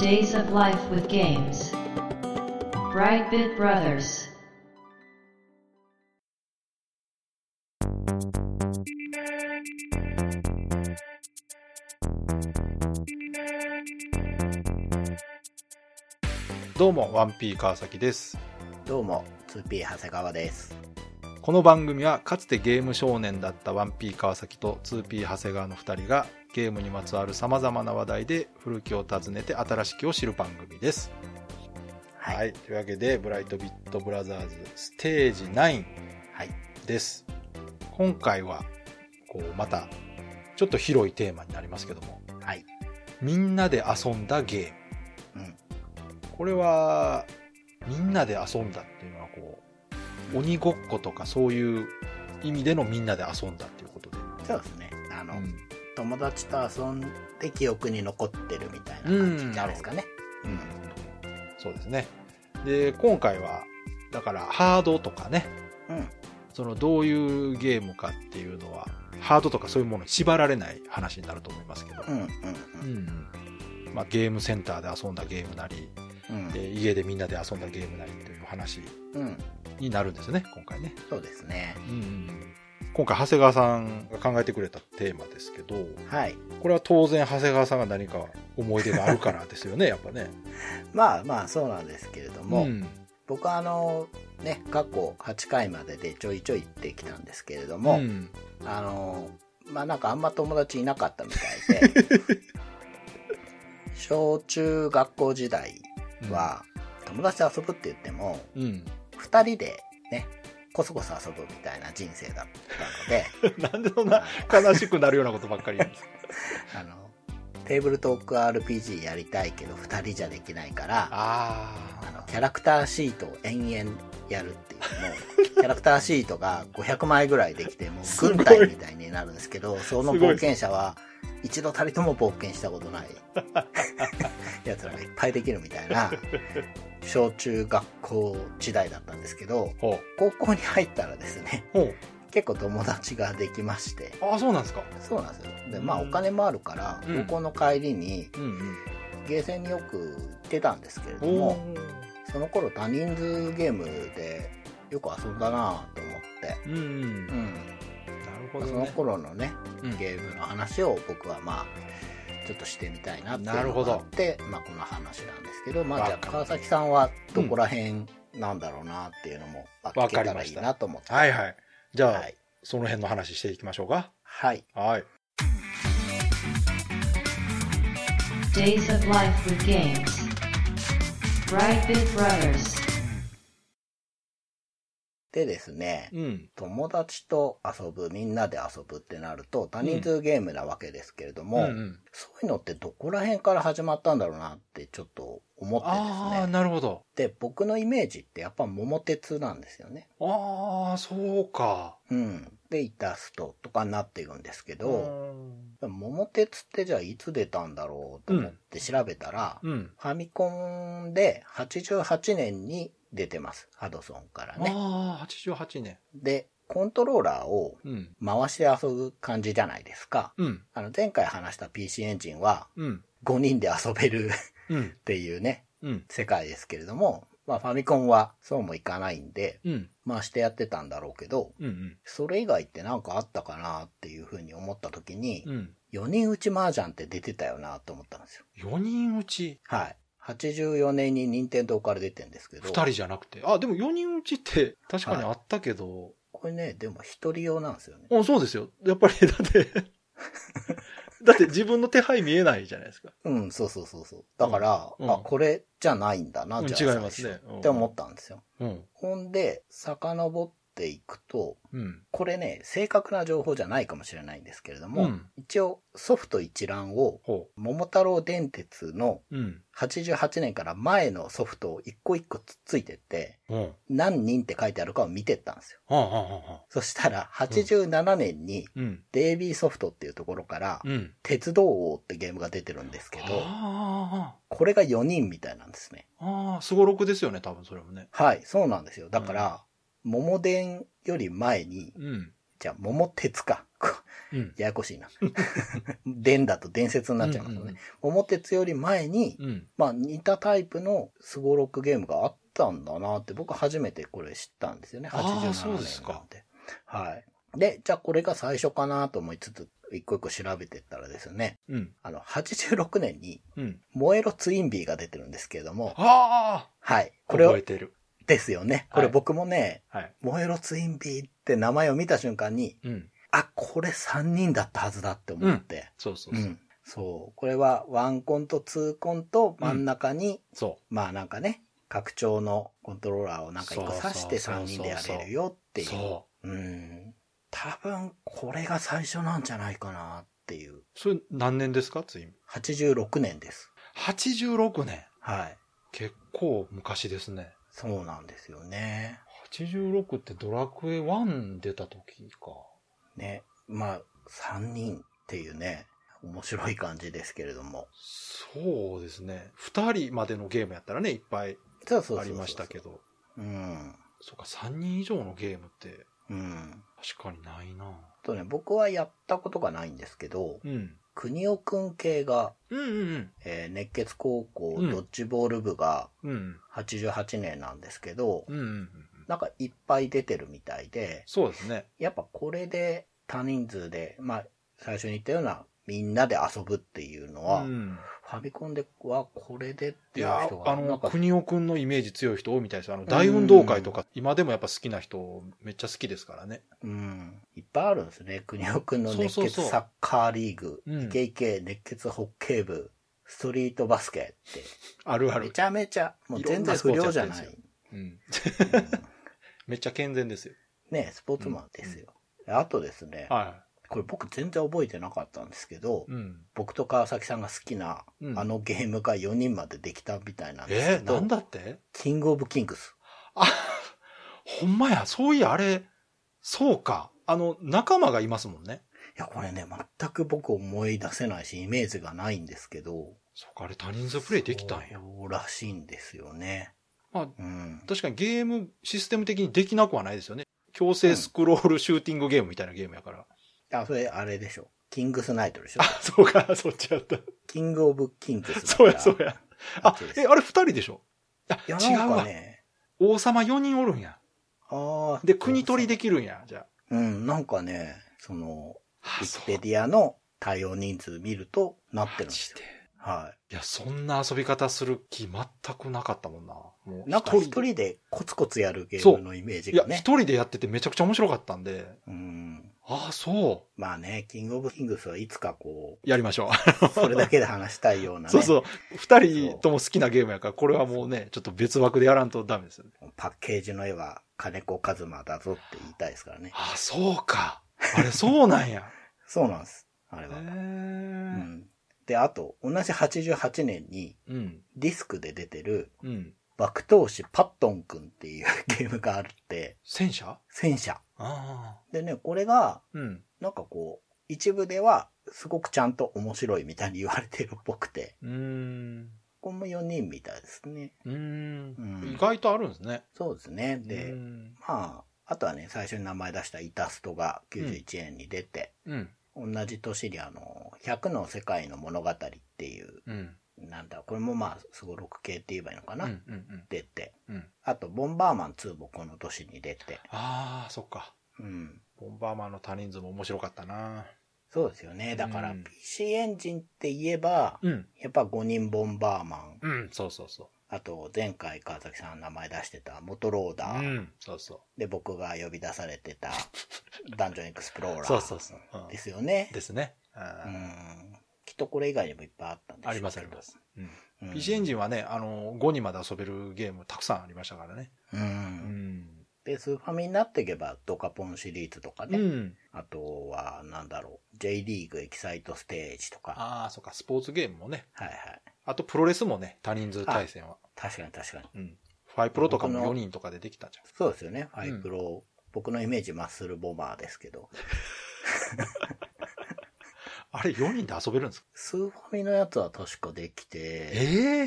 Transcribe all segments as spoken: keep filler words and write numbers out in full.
Days of Life with Games Brightbit Brothers どうも ワンピー 川崎です。 どうも ツーピー 長谷川です。 この番組はかつてゲーム少年だった ワンピー 川崎と ツーピー 長谷川のふたりがゲームにまつわるさまざまな話題で古きを訪ねて新しきを知る番組です。はい、はい、というわけでブライトビットブラザーズステージナインです、はい、今回はこうまたちょっと広いテーマになりますけども、はい、みんなで遊んだゲーム、うん、これはみんなで遊んだっていうのはこう鬼ごっことかそういう意味でのみんなで遊んだっていうことで。 そうですね。あの、うん、友達と遊んで記憶に残ってるみたいな感じじゃないですかね。うん、うん、 そうですね。で、今回はだからハードとかね、うん、そのどういうゲームかっていうのはハードとかそういうものに縛られない話になると思いますけど、うんうんうんうん、まあ、ゲームセンターで遊んだゲームなり、うん、で家でみんなで遊んだゲームなりという話になるんですね、今回ね。 そうですね、うん、 今回長谷川さんが考えてくれたテーマですけど、はい、これは当然長谷川さんが何か思い出があるからですよねやっぱね。 まあまあそうなんですけれども、うん、僕はあのね過去はちかいまででちょいちょい行ってきたんですけれども、うん、あのまあなんかあんま友達いなかったみたいで小中学校時代は、うん、友達と遊ぶって言っても、うん、ふたりでねこそこそ遊ぶみたいな人生だったのでなんでそんな悲しくなるようなことばっかり言うんですか。 あのテーブルトーク アールピージー やりたいけどふたりじゃできないからああのキャラクターシートを延々やるっていうのキャラクターシートがごひゃくまいぐらいできてもう軍隊みたいになるんですけど、その冒険者は一度たりとも冒険したことないやつらがいっぱいできるみたいな小中学校時代だったんですけど、高校に入ったらですね結構友達ができまして。 ああ、そうなんですか。 そうなんですよ。で、まあお金もあるから、うん、高校の帰りに、うんうん、ゲーセンによく行ってたんですけれども、その頃多人数ゲームでよく遊んだなと思って、うんうんうん、なるほどね。その頃のね、ゲームの話を僕はまあちょっとしてみたいなっていうのがあって、まあこの話なんですけど、まあじゃあ川崎さんはどこら辺なんだろうなっていうのも聞けたらいいなと思って。 はいはい。じゃあ、はい、その辺の話していきましょうか。 はい。 はい。 Days of Life with Games Brightbit Brothers でですね、うん、友達と遊ぶ、みんなで遊ぶってなると多人数ゲームなわけですけれども、うんうんうん、そういうのってどこら辺から始まったんだろうなってちょっと思ってですね。 ああ、なるほど。 で、僕のイメージってやっぱ桃鉄なんですよね。 ああ、そうか。 うん。で、イタストとかになっていくんですけど、桃鉄ってじゃあいつ出たんだろうと思って調べたら、うんうん、ファミコンではちじゅうはちねんに出てます。ハドソンからね。 ああ、はちじゅうはちねん。で、コントローラーを回して遊ぶ感じじゃないですか。うん、あの前回話した ピーシー エンジンはごにんで遊べるっていうね、うん、世界ですけれども、まあファミコンはそうもいかないんで、うん、回してやってたんだろうけど、うんうん、それ以外ってなんかあったかなっていうふうに思った時に、うん、よにん打ち麻雀って出てたよなと思ったんですよ。 よにん打ち？ はい。はちじゅうよねんに任天堂から出てるんですけど。 ふたりじゃなくて。あ、でもよにん打ちって確かにあったけど。はい、 これね、でもひとり用なんですよね。 あ、そうですよ。やっぱりだってだって自分の手配見えないじゃないですか。 うん、そうそうそうそう。だから、うん、あ、これじゃないんだな、じゃあ。違いますね。って思ったんですよ。うん、ほんで、遡っていくと、うん、これね、正確な情報じゃないかもしれないんですけれども、うん、一応ソフト一覧を、桃太郎電鉄のはちじゅうはちねんから前のソフトを一個一個つっついてって、うん、何人って書いてあるかを見てったんですよ。うん、そしたら、はちじゅうななねんに、デイビーソフトっていうところから、うん、鉄道王ってゲームが出てるんですけど、これがよにんみたいなんですね。 ああ、すごろくですよね、多分それもね。 はい、そうなんですよ。だから、うん、桃電より前に、うん、 じゃあ、桃鉄か。 うん、 ややこしいな。伝だと伝説になっちゃいますよね。うんうんうん、桃鉄より前に、うん、まあ似たタイプのスゴロクゲームがあったんだなって僕初めてこれ知ったんですよね。はちじゅうななねんなんで。そうですか。はい。で、じゃあこれが最初かなと思いつつ、一個一個調べてったらですね、うん、あの、はちじゅうろくねんに、うん、燃えろツインビーが出てるんですけれども、 あはい。これを、 覚えてる。 ですよね。これ僕もね、はいはい、燃えろツインビーって名前を見た瞬間に、うん、あ、これさんにんだったはずだって思って。うん、 そうそうそう。うん、 そう。これはワンコンとツーコンと真ん中に、うん、そう。まあなんかね、拡張のコントローラーをなんか一個挿してさんにんでやれるよっていう。そう。うん。多分これが最初なんじゃないかなっていう。 それ何年ですかツイン？ はちじゅうろくねんです。 はちじゅうろくねん？ はい。 結構昔ですね。 そうなんですよね。 はちじゅうろくってドラクエワン出た時か。 ね。まあ、さんにんっていうね、面白い感じですけれども。 そうですね。ふたりまでのゲームやったらね、いっぱいありましたけど。 うん。 そうか、さんにん以上のゲームって、 うん。 確かにないな。 とね、僕はやったことがないんですけど、うん。国尾くん系が、 うんうんうんえー、熱血高校ドッジボール部がはちじゅうはちねんなんですけど、 うんうんうん、 なんかいっぱい出てるみたいで、 そうですね。 やっぱこれで多人数で、まあ最初に言ったようなみんなで遊ぶっていうのは、うん、ファミコンではこれでっていう人がいやあの国尾くんのイメージ強い人多いみたいです。あの大運動会とか、うん、今でもやっぱ好きな人めっちゃ好きですからね。 うん、いっぱいあるんですね。国尾くんの熱血サッカーリーグ、そうそうそう、イケイケ熱血ホッケー部、ストリートバスケってあるある。 めちゃめちゃもう全然不良じゃない。 うん、めっちゃ健全ですよ。 ね、スポーツマンですよ。うん、あとですね。 はい。 これ僕全然覚えてなかったんですけど、うん、僕と川崎さんが好きな、うん、あのゲームがよにんまでできたみたいなんですけど。 えー、なんだって？ キングオブキングス。 あ、ほんまや、そういや、あれ、そうか。あの、仲間がいますもんね。 いや、これね、全く僕思い出せないし、イメージがないんですけど。 そうか、あれ多人数プレイできたんや。 そうらしいんですよね。 まあ、うん、確かにゲームシステム的にできなくはないですよね。強制スクロールシューティングゲームみたいなゲームやから。 うん、あ、それあれでしょ。キングスナイトでしょ。 あ、そうか、そっちやった。 キングオブキングス。 そうや、そうや。あ、え、あれ二人でしょ。あ、 いや、 違うわ。 ね、 王様よにんおるんや。 ああ。 で、国取りできるんや、じゃあ。 うん、なんかね、その、ウィキペディアの対応人数見るとなってるんですよ。はい。 いや、そんな遊び方する気全くなかったもんな。もうなんか一人でコツコツやるゲームのイメージがね。 いや、一人でやっててめちゃくちゃ面白かったんで。 うん。 ああ、そう。 まあね、キングオブキングスはいつかこう。やりましょう。それだけで話したいようなね。 そうそう。二人とも好きなゲームやから、これはもうね、ちょっと別枠でやらんとダメですよね。 パッケージの絵は金子一馬だぞって言いたいですからね。 ああ、そうか。あれ、そうなんや。 そうなんです。あれは。へー。うん。で、あと、同じはちじゅうはちねんに、ディスクで出てる、うん、爆闘士パットンくんっていうゲームがあって、 戦車？ 戦車。 あでね、これが、うん、なんかこう、一部では、すごくちゃんと面白いみたいに言われてるっぽくて、 うーん、 これもよにんみたいですね。 うーん、うん、意外とあるんですね。 そうですね。で、まあ、あとはね、最初に名前出したイタストがきゅうじゅういちねんに出て、うんうん、同じ年にあの、ひゃくの世界の物語っていう、うん、なんだ、これもまあ、すごろく系って言えばいいのかな、うんうんうん、出て、うん、あと、ボンバーマンツーもこの年に出て。 ああ、そっか。 うん。 ボンバーマンの多人数も面白かったな。 そうですよね。だから、ピーシー エンジンって言えば、うん、やっぱごにんボンバーマン。 うん、そうそうそう。 あと、前回川崎さん名前出してたモトローダー。 うん、そうそう。 で、僕が呼び出されてたダンジョンエクスプローラー。 そうそうそう。 うん、ですよね。 ですね。 うん。きっとこれ以外にもいっぱいあったんでしょうけど。 ありますあります。うんうん、ピーシー エンジンはね、あの、ごにんまで遊べるゲームたくさんありましたからね。 うん。うん、で、スーファミになっていけば、ドカポンシリーズとかね。うん、あとは、なんだろう、J リーグエキサイトステージとか。 ああ、そっか、スポーツゲームもね。 はいはい。 あと、プロレスもね、多人数対戦は。 確かに確かに。 うん。ファイプロとかもよにんとかでできたじゃん。 そうですよね、ファイプロ。うん、僕のイメージマッスルボマーですけど。 あれよにんで遊べるんですか？ スーファミのやつは確かできて。 ええー、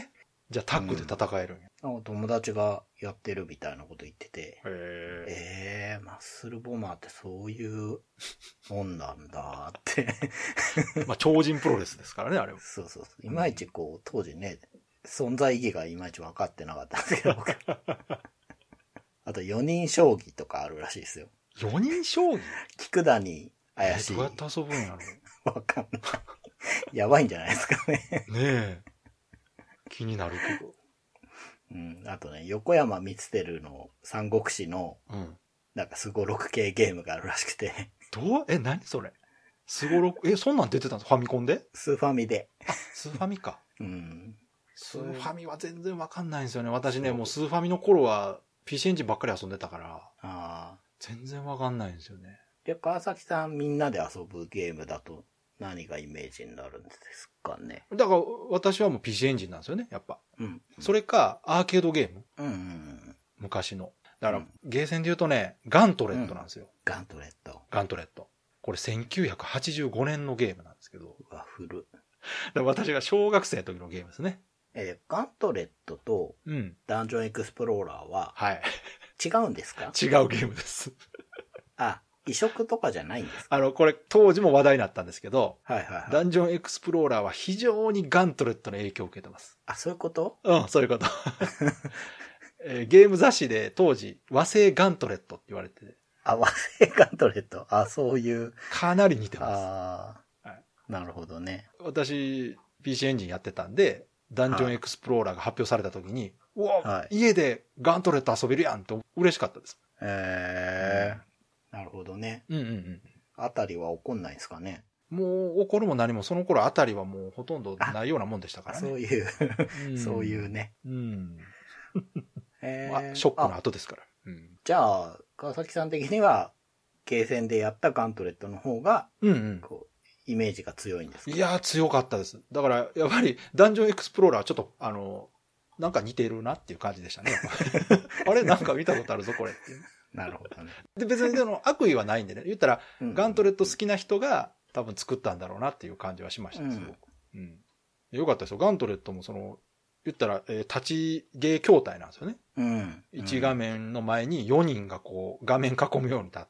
じゃあタッグで戦えるんや。 うん、友達がやってるみたいなこと言ってて。 へー。 えー、マッスルボマーってそういうもんなんだって。 まあ超人プロレスですからね、あれは。 そうそうそう。いまいちこう、当時ね、存在意義がいまいち分かってなかったんですけど、僕。あとよにん将棋とかあるらしいですよ。 よにん将棋？ 菊田に怪しい。 どうやって遊ぶんやろ？ わかんない。やばいんじゃないですかね。 ねえ。気になるけど。 うん。あとね、横山光輝の三国志の、うん。なんかスゴロク系ゲームがあるらしくて。 どうえ、何それ？スゴロク、え、そんなん出てたんですか？ファミコンで？ スーファミで。 あ、スーファミか。 うん。 スーファミは全然わかんないんですよね。私ね、もうスーファミの頃は ピーシー エンジンばっかり遊んでたから。ああ。全然わかんないんですよね。 で、川崎さんみんなで遊ぶゲームだと何がイメージになるんですかね。 だから私はもう ピーシー エンジンなんですよね、やっぱ。うん。それかアーケードゲーム。うんうんうん。昔の。だから、うん、ゲーセンで言うとね、ガントレットなんですよ。うん、 ガントレット。 ガントレット。これせんきゅうひゃくはちじゅうごねんのゲームなんですけど。 うわ、古。 私が小学生の時のゲームですね。 えー、ガントレットと、ダンジョンエクスプローラーは、 はい。 違うんですか？ 違うゲームです。 あ、移植とかじゃないんですか？ あの、これ当時も話題になったんですけど、 はいはいはい。 ダンジョンエクスプローラーは非常にガントレットの影響を受けてます。 あ、そういうこと？ うん、そういうこと。えー、ゲーム雑誌で当時、和製ガントレットって言われてて。 あ、和製ガントレット。あ、そういう。 かなり似てます。 ああ、はい。なるほどね。 私、ピーシー エンジンやってたんで、ダンジョンエクスプローラーが発表された時に、うわ、はい、家でガントレット遊べるやんって嬉しかったです。 へえー、なるほどね。 うんうんうん。 あたりは怒んないですかね。 もう怒るも何もその頃あたりはもうほとんどないようなもんでしたからね。 そういう、そういうね。うん。 えー、まあ、ショックの後ですから。 うん、じゃあ、川崎さん的には、ゲーセンでやったガントレットの方が、うんうん、こうイメージが強いんですか？ いやー、強かったです。だから、やっぱり、ダンジョンエクスプローラーはちょっと、あの、なんか似てるなっていう感じでしたね。あれなんか見たことあるぞ、これっていう。 なるほどね。 で、別にでも悪意はないんでね。言ったら、うん、ガントレット好きな人が多分作ったんだろうなっていう感じはしました、すごく。うん。よかったですよ。ガントレットもその、言ったら、えー、立ちゲー筐体なんですよね。うん。いち画面の前によにんがこう、画面囲むように立って、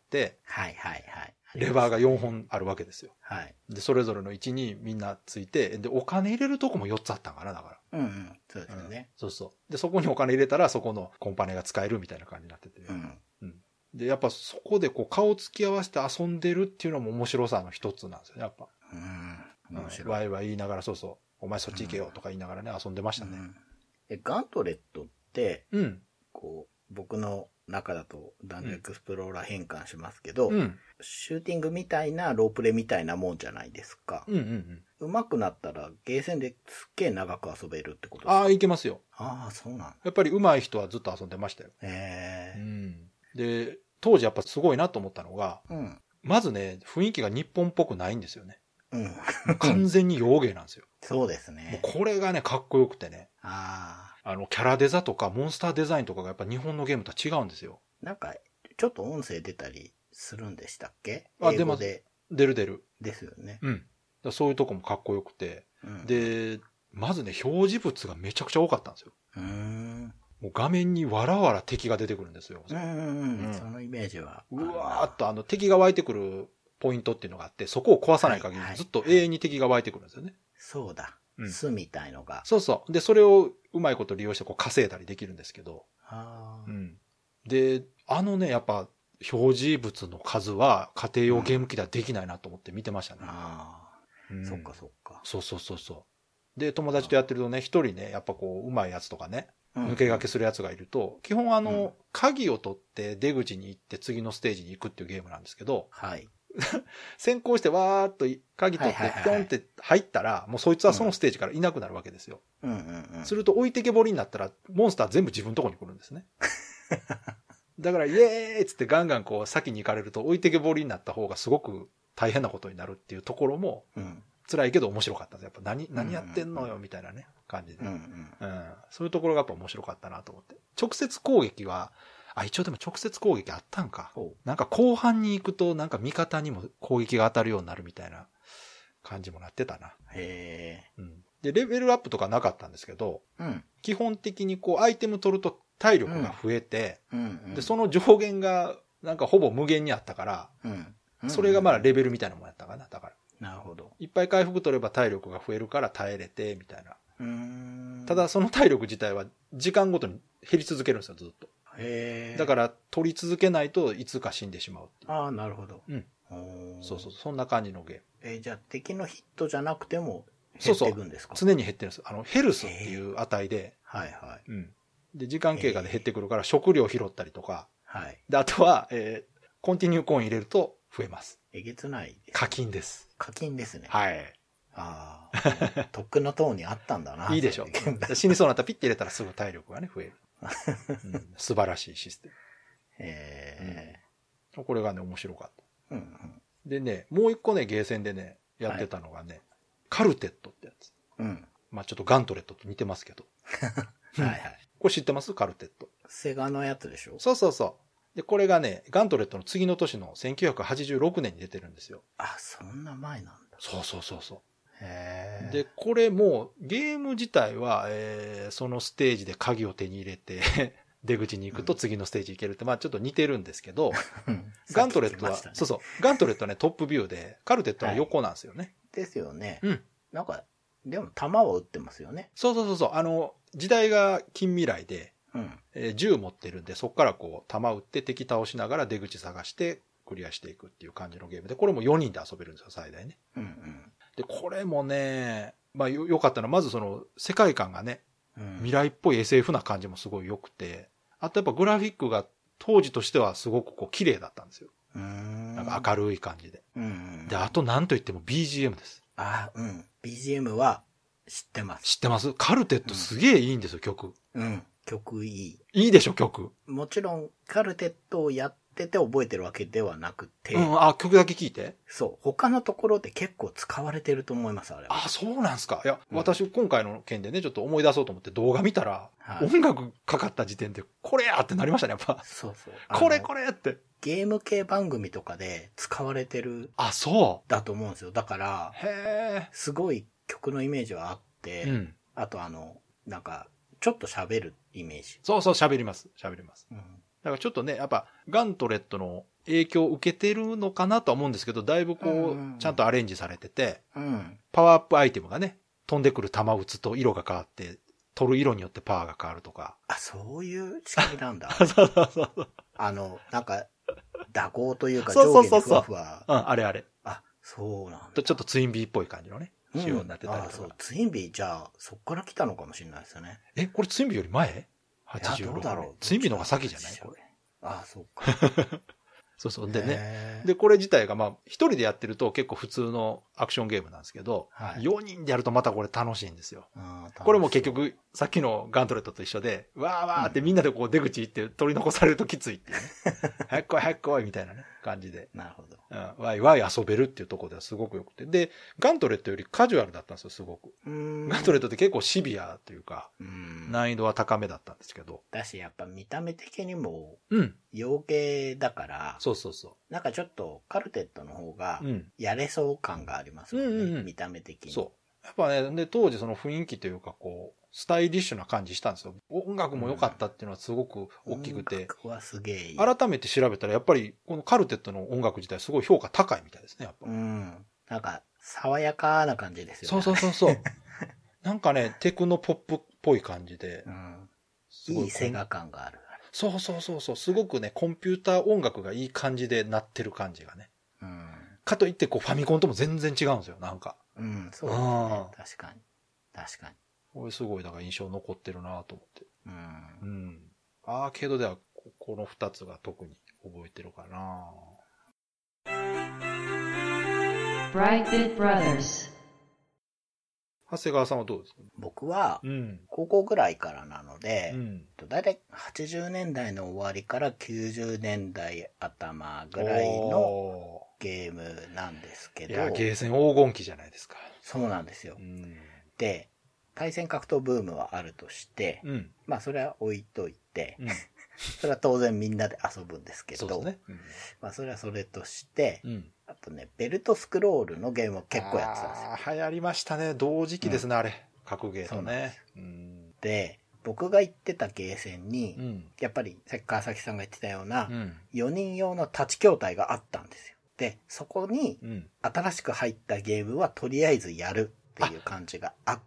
はいはいはい。 レバーがよんほんあるわけですよ。 はい。 で、それぞれの位置にみんなついて、で、お金入れるとこもよっつあったんかな、だから。うんうん。そうですよね、 うん。そうそう。で、そこにお金入れたら、そこのコンパネが使えるみたいな感じになってて。うん。うん。で、やっぱそこでこう、顔つき合わせて遊んでるっていうのも面白さの一つなんですよね、やっぱ。うん。面白い。ワイワイ言いながら、そうそう。お前そっち行けよとか言いながらね、遊んでましたね。うん、 え、ガントレットって、 うん。 こう、僕の中だとダンジョンエクスプローラー変換しますけど、 うん、 シューティングみたいなロープレみたいなもんじゃないですか。 うんうんうん。 上手くなったらゲーセンですっげえ長く遊べるってことですか？ ああ、いけますよ。 ああ、そうなんだ。 やっぱり上手い人はずっと遊んでましたよ。 へえ。 うん。で、当時やっぱすごいなと思ったのが、 うん、 まずね、雰囲気が日本っぽくないんですよね。 うん。 完全に洋芸なんですよ。 そうですね。 もうこれがね、かっこよくてね。 ああ。あの、キャラデザとかモンスターデザインとかがやっぱ日本のゲームとは違うんですよ。 なんか、ちょっと音声出たりするんでしたっけ？ あ、出ます。出る出る。 ですよね。 うん。だそういうとこもかっこよくて。うん、で、まずね、表示物がめちゃくちゃ多かったんですよ。 うーん。 もう画面にわらわら敵が出てくるんですよ。 うんうんうん。そのイメージは。 うわーっとあの敵が湧いてくるポイントっていうのがあって、そこを壊さない限りずっと永遠に敵が湧いてくるんですよね。 そうだ。巣みたいのが。 そうそう。で、それをうまいこと利用してこう稼いだりできるんですけど。 あうん。で、あのね、やっぱ表示物の数は家庭用ゲーム機ではできないなと思って見てましたね。 ああ、うん。そっかそっか。 そうそうそうそう。で、友達とやってるとね、一人ね、やっぱこう、うまいやつとかね、抜け駆けするやつがいると、基本あの、うん、鍵を取って出口に行って次のステージに行くっていうゲームなんですけど、 はい。 先行してわーっと鍵取ってピョンって入ったら、もうそいつはそのステージからいなくなるわけですよ。 うんうんうん、 すると置いてけぼりになったら、モンスター全部自分のとこに来るんですね。だからイエーイっつってガンガンこう先に行かれると置いてけぼりになった方がすごく大変なことになるっていうところも、辛いけど面白かったです。やっぱ何、何やってんのよみたいなね、感じで、 うんうんうん。そういうところがやっぱ面白かったなと思って。直接攻撃は、あ、一応でも直接攻撃あったんか。なんか後半に行くとなんか味方にも攻撃が当たるようになるみたいな感じもなってたな。 へー。 うん。 で、レベルアップとかなかったんですけど、うん、基本的にこう、アイテム取ると体力が増えて、うんうんうん、で、その上限が、なんかほぼ無限にあったから、うんうん、それがまあレベルみたいなもんやったかな、だから。 なるほど。 いっぱい回復取れば体力が増えるから耐えれて、みたいな。うーんただその体力自体は時間ごとに減り続けるんですよ、ずっと。へだから取り続けないといつか死んでしまうっていう。 ああ、なるほど。うん。 そうそう、そんな感じのゲーム。 えー、じゃあ敵のヒットじゃなくても減っていくんですか？ そうそう。常に減ってるんです。あの、ヘルスっていう値で。はいはい。うん。で、時間経過で減ってくるから食料拾ったりとか。はい。で、あとは、えー、コンティニューコイン入れると増えます。 えげつないです、ね。 課金です。 課金ですね。 はい。 ああ。とっくの塔にあったんだな。 いいでしょ。死にそうになったらピッて入れたらすぐ体力がね、増える。うん、素晴らしいシステム。へえ、うん。これがね、面白かった。うんうん、でね、もう一個ね、ゲーセンでね、やってたのがね、はい、カルテットってやつ。うん。まあちょっとガントレットと似てますけど。はいはい。これ知ってます？カルテット。 セガのやつでしょ？ そうそうそう。で、これがね、ガントレットの次の年のせんきゅうひゃくはちじゅうろくねんに出てるんですよ。 あ、そんな前なんだ。 そうそうそうそう。へで、これもゲーム自体は、えー、そのステージで鍵を手に入れて出口に行くと次のステージ行けるって、まあちょっと似てるんですけど、うん、ガントレットは、ね、そうそう、ガントレットはね、トップビューで、カルテットは横なんですよね。はい、 ですよね。うん。なんか、でも弾は撃ってますよね。 そうそうそうそう、あの、時代が近未来で、うんえー、銃持ってるんで、そこからこう、弾撃って敵倒しながら出口探してクリアしていくっていう感じのゲームで、これもよにんで遊べるんですよ、最大ね。うんうんで、これもね、まあよ、よかったのは、まずその、世界観がね、うん、未来っぽい エスエフ な感じもすごい良くて、あとやっぱグラフィックが当時としてはすごくこう、綺麗だったんですよ。うーんなんか明るい感じで。うんうん、で、あとなんといっても ビージーエム です。 ああ、うん。ビージーエム は知ってます。 知ってます？カルテットすげえいいんですよ、曲。 うん。曲いい。 いいでしょ、曲。 もちろん、カルテットをやってて覚えてるわけではなくて。 うん、あ、曲だけ聴いて？ そう。他のところで結構使われてると思います、あれは。 あ、そうなんすか。いや、うん、私今回の件でね、ちょっと思い出そうと思って動画見たら、はい、音楽かかった時点で、これやってなりましたね、やっぱ。そうそう。これこれって。 ゲーム系番組とかで使われてる。 あ、そう。 だと思うんですよ。だから、へー。すごい曲のイメージはあって、うん、あとあの、なんか、ちょっと喋るイメージ。 そうそう、喋ります。喋ります。うん、だからちょっとね、やっぱ、ガントレットの影響を受けてるのかなとは思うんですけど、だいぶこう、うんうん、ちゃんとアレンジされてて、うん、パワーアップアイテムがね、飛んでくる弾撃つと色が変わって、取る色によってパワーが変わるとか。 あ、そういう仕組みなんだ。 そうそうそう。 あの、なんか、蛇行というか上下にふわふわ。そうそうそうそう。 うん、あれあれ。 あ、そうなんだ。 とちょっとツインビーっぽい感じのね。仕様になってたりとか、うん、あそうツインビーじゃあそっから来たのかもしれないですよね。 えこれツインビーより前？はちじゅうろく。どうだろう。ツインビーの方が先じゃないこれ。 ああそうか。 そうそうでねでこれ自体がまあ一人でやってると結構普通のアクションゲームなんですけど、はい、よにんでやるとまたこれ楽しいんですよ。これも結局さっきのガントレットと一緒でわーわーってみんなでこう出口行って取り残されるときついっていうね。早く来い早く来いみたいなね感じで。 なるほど。 うん、ワイワイ遊べるっていうところではすごく良くて。で、ガントレットよりカジュアルだったんですよ、すごく。ガントレットって結構シビアというか、う難易度は高めだったんですけど。 だし、やっぱ見た目的にも、うん。洋系だから、 そうそうそう。 なんかちょっとカルテットの方が、やれそう感がありますもんね、うんうんうん、見た目的に。そう。 やっぱね、で、当時その雰囲気というか、こう、スタイリッシュな感じしたんですよ。音楽も良かったっていうのはすごく大きくて。 音楽はすげえいい。 改めて調べたら、やっぱり、このカルテットの音楽自体すごい評価高いみたいですね、やっぱ。 うん。なんか、爽やかな感じですよね。そうそうそうそう。なんかね、テクノポップっぽい感じで。うん。 いいセガ感がある。 そうそうそうそう。すごくね、コンピューター音楽がいい感じで鳴ってる感じがね。うん。かといって、こう、ファミコンとも全然違うんですよ、なんか。 うん、そうですね。確かに。確かに。 これすごい、だから印象残ってるなと思って。うん。うん。アーケードでは、この二つが特に覚えてるかな。 Brightbit Brothers。 長谷川さんはどうですか？ 僕は、高校ぐらいからなので、うん、だいたいはちじゅうねんだいの終わりからきゅうじゅうねんだい頭ぐらいのゲームなんですけど。 いや、ゲーセン黄金期じゃないですか。 そうなんですよ。うん、で、対戦格闘ブームはあるとして、うん、まあそれは置いといて、うん、それは当然みんなで遊ぶんですけど、そうですね、うん、まあそれはそれとして、うんあとね、ベルトスクロールのゲームを結構やってたんですよ。 ああ、流行りましたね。同時期ですね、うん、あれ。 格ゲーのね。 うん、で、僕が行ってたゲーセンに、うん、やっぱり、さっき川崎さんが言ってたような、うん、よにん用の立ち筐体があったんですよ。で、そこに、新しく入ったゲームはとりあえずやるっていう感じがあって、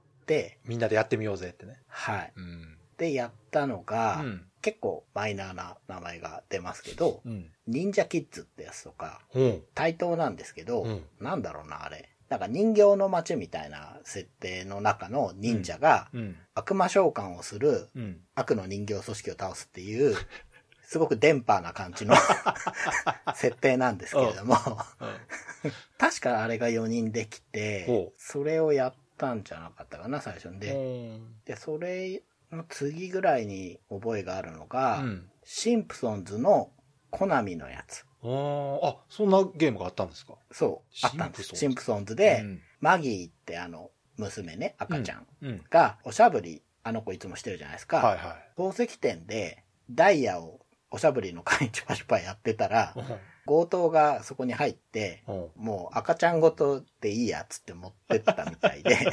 みんなでやってみようぜってね。 はい。うん、で、やったのが、うん、結構マイナーな名前が出ますけど、うん、忍者キッズってやつとか、うん、対等なんですけど、うん、なんだろうな、あれ。なんか人形の街みたいな設定の中の忍者が、悪魔召喚をする悪の人形組織を倒すっていう、すごく電波な感じの設定なんですけれども、確かあれがよにんできて、それをやったんじゃなかったかな、最初で。で、それの次ぐらいに覚えがあるのが、うん、シンプソンズのコナミのやつ。 あ、そんなゲームがあったんですか？ そう、あったんです。シンプソンズで、うん、マギーってあの、娘ね、赤ちゃんが、おしゃぶり、あの子いつもしてるじゃないですか。はいはい。宝石店で、ダイヤをおしゃぶりの会にチュパチュパやってたら、強盗がそこに入って、もう赤ちゃんごとでいいやつって持ってったみたいで、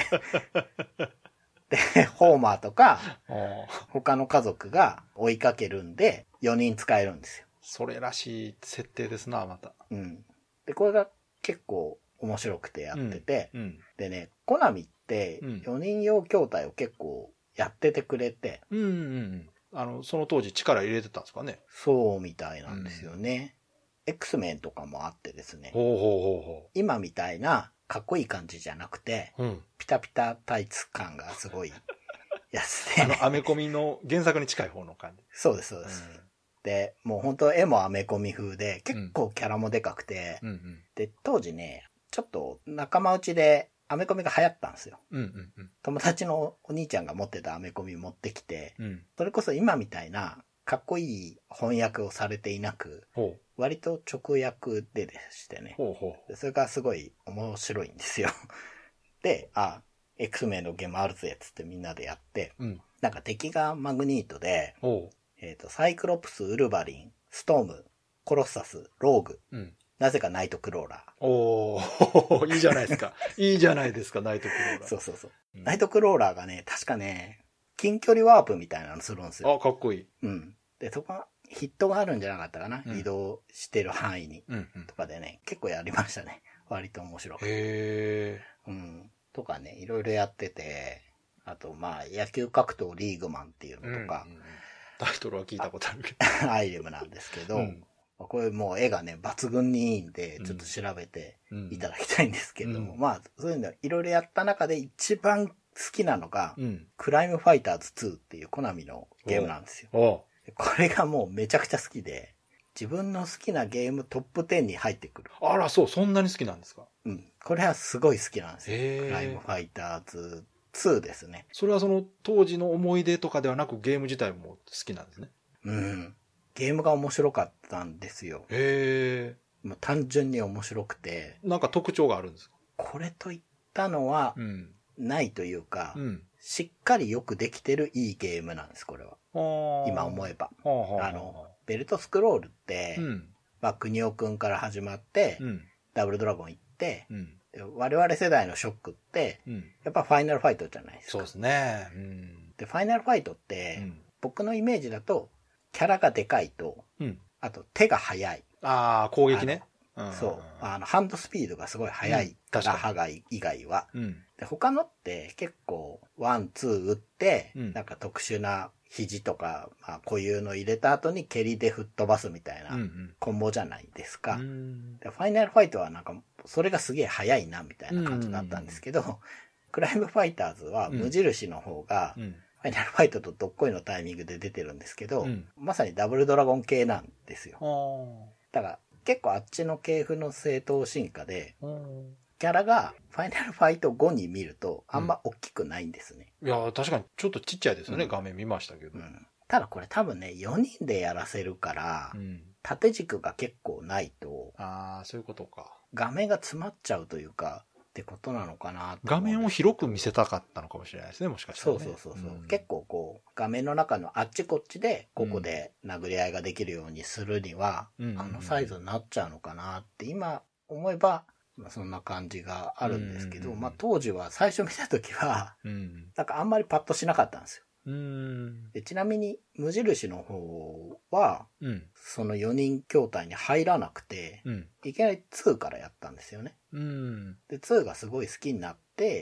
で、ホーマーとか、他の家族が追いかけるんで、よにん使えるんですよ。 それらしい設定ですな、また。 うん。で、これが結構面白くてやってて、うんうん、でね、コナミってよにん用筐体を結構やっててくれて、 うんうんうん、あの、その当時力入れてたんですかね。 そうみたいなんですよね。うん、X メンとかもあってですね。 ほうほうほうほう。 今みたいなかっこいい感じじゃなくて、うん、ピタピタタイツ感がすごいやつで、 ね。あの、アメコミの原作に近い方の感じ。 そうです、そうです。うん、で、もう本当絵もアメコミ風で、結構キャラもでかくて、うんうんうん、で、当時ね、ちょっと仲間内でアメコミが流行ったんですよ。うんうんうん、友達のお兄ちゃんが持ってたアメコミ持ってきて、うん、それこそ今みたいなかっこいい翻訳をされていなく、割と直訳ででしてね。ほうほう、それがすごい面白いんですよ。で、あ、X メンのゲームあるぜっつってみんなでやって、うん、なんか敵がマグニートで、えっと、サイクロプス、ウルヴァリン、ストーム、コロッサス、ローグ、うん、なぜかナイトクローラー。おー、いいじゃないですか。いいじゃないですか、ナイトクローラー。 そうそうそう。うん、ナイトクローラーがね、確かね、近距離ワープみたいなのするんですよ。 あ、かっこいい。 うん。で、そこはヒットがあるんじゃなかったかな、うん、移動してる範囲に、うんうん。とかでね、結構やりましたね。割と面白くて。へー。うん。とかね、いろいろやってて、あと、まあ、野球格闘リーグマンっていうのとか、うんうん、 タイトルは聞いたことあるけど。アイレムなんですけど、うん、これもう絵がね、抜群にいいんで、ちょっと調べていただきたいんですけども、うん、まあ、そういうのいろいろやった中で一番好きなのが、うん、クライムファイターズツーっていうコナミのゲームなんですよ。これがもうめちゃくちゃ好きで、自分の好きなゲームトップじゅうに入ってくる。 あら、そう、そんなに好きなんですか？ うん。これはすごい好きなんですよ。クライムファイターズツーですね。 それはその当時の思い出とかではなくゲーム自体も好きなんですね。 うん。ゲームが面白かったんですよ。へー。もう単純に面白くて。 なんか特徴があるんですか？ これといったのは、ないというか、うん、しっかりよくできてるいいゲームなんです、これは。今思えば。あの、ベルトスクロールって、うん、まあ、国尾くんから始まって、うん、ダブルドラゴン行って、うん、我々世代のショックって、うん、やっぱファイナルファイトじゃないですか。 そうですね。うん、 で、ファイナルファイトって、うん、僕のイメージだと、キャラがでかいと、うん、あと手が速い。 ああ、攻撃ね。 うん、そう。あの、ハンドスピードがすごい速いから、歯が以外は、うん。で、他のって結構、ワン、ツー打って、うん、なんか特殊な肘とか、まあ、固有の入れた後に蹴りで吹っ飛ばすみたいなコンボじゃないですか。うんうん、でファイナルファイトはなんか、それがすげえ速いな、みたいな感じだったんですけど、うんうんうん、クライムファイターズは無印の方が、うんうん、ファイナルファイトとどっこいのタイミングで出てるんですけど、うん、まさにダブルドラゴン系なんですよ。だから結構あっちの系譜の正当進化で、キャラがファイナルファイト後に見るとあんま大きくないんですね。 うん、いや確かにちょっとちっちゃいですよね、うん、画面見ましたけど、うん。 ただこれ多分ね、よにんでやらせるから、うん、縦軸が結構ないと、 ああ、そういうことか。 画面が詰まっちゃうというか、ってことなのかな。 画面を広く見せたかったのかもしれないですね、もしかしたら、ね。 そうそうそうそう、うん、結構こう画面の中のあっちこっちでここで殴り合いができるようにするには、うん、あのサイズになっちゃうのかなって今思えばまあ、そんな感じがあるんですけど、まあ当時は最初見た時は、うん、なんかあんまりパッとしなかったんですよ。うんでちなみに無印の方は、うん、そのよにん筐体に入らなくて、うん、いきなりツーからやったんですよね。うん、でツーがすごい好きになって、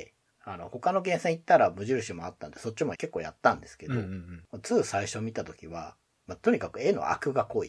あの他のゲーセン行ったら無印もあったんでそっちも結構やったんですけど、うんうんうん、ツー最初見た時は、まあ、とにかく絵の悪が濃い。